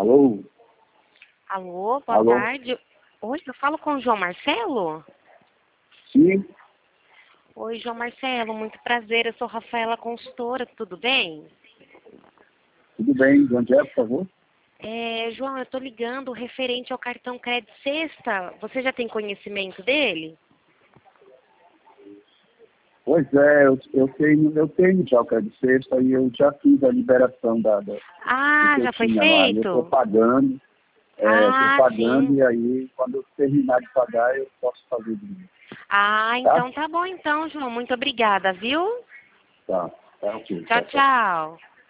Alô? Alô, boa Alô? tarde. Oi, eu falo com o João Marcelo? Sim, Oi, João Marcelo, muito prazer. Eu sou Rafaela Consultora, tudo bem? tudo bem. De onde é, por favor? João, eu estou ligando referente ao cartão Crédito Sexta. Você já tem conhecimento dele? Pois é, eu tenho já o crédito sexta e eu já fiz a liberação do Ah, que eu já foi tinha lá. E eu estou feito? pagando, Ah, sim. e aí quando eu terminar de pagar eu posso fazer de novo. Ah, Tá? então tá bom então, João. Muito obrigada, viu? Tá, tá ok. Tchau, Tchau. tchau.